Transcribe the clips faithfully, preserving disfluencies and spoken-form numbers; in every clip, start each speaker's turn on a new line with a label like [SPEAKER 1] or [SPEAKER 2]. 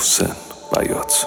[SPEAKER 1] محسن بیات.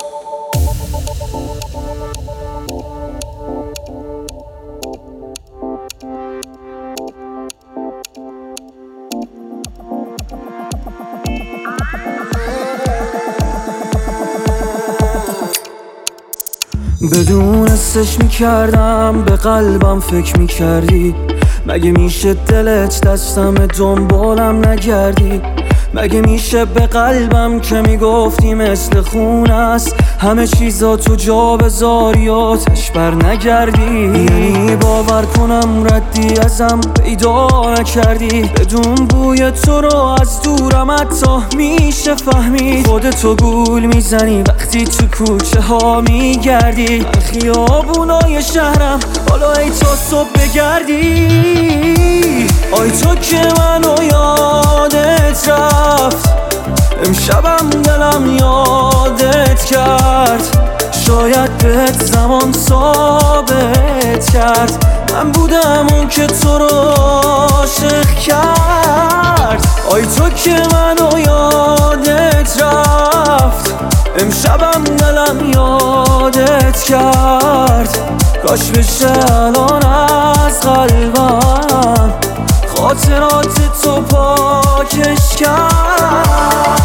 [SPEAKER 2] بدون حسش میکردم به قلبم فکر میکردی، مگه میشه دلت دستم دنبالم نگردی؟ مگه میشه به قلبم که میگفتی مثل خون است همه چیزا تو جا بذاری آتش بر نگردی؟ یعنی باور کنم ردی ازم پیدا نکردی؟ بدون بوی تو رو از دورم حتی میشه فهمید خودتو گول میزنی وقتی تو کوچه ها میگردی. من خیابونای شهرم حالا ای تا صبح بگردی. آی تو که منو یادت رفت، امشبم دلم یادت کرد. شاید بهت زمان ثابت کرد من بودم اون که تو رو عاشق کرد. آی تو که منو یادت رفت، امشبم دلم یادت کرد. کاش بشه الان از قلبم خاطرات تو پاکش کرد.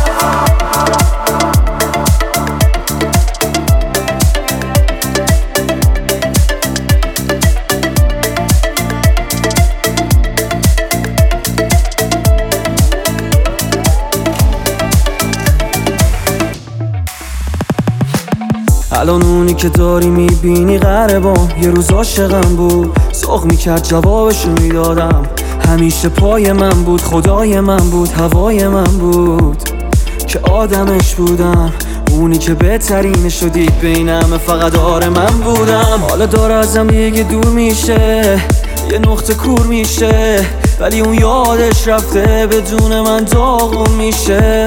[SPEAKER 2] الان اونی که داری میبینی قربان یه روز عاشقم بود، سوق میکرد جوابشو میدادم. همیشه پای من بود، خدای من بود، هوای من بود که آدمش بودم. اونی که بهترینشو دید بین همه فقط آره من بودم. حالا داره ازم دیگه دور میشه، یه نقطه کور میشه، ولی اون یادش رفته بدون من داغون میشه.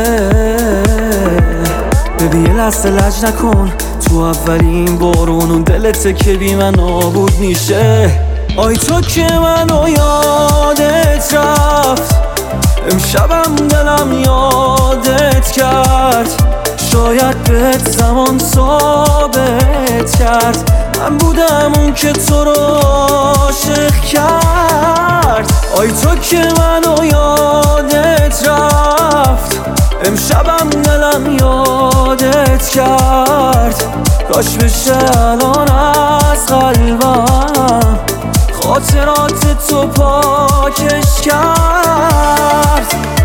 [SPEAKER 2] ببین یه لحظه لج نکن، تو اولین بارون اون دلته که بی من نابود میشه. آی تو که منو یادت رفت، امشبم دلم یادت کرد. شاید بهت زمان ثابت کرد من بودم اون که تو رو عاشق کرد. آی تو که منو یادت رفت، امشبم دلم یادت کرد. کاش بشه الان از قلبم خاطرات تو پاکش کرد.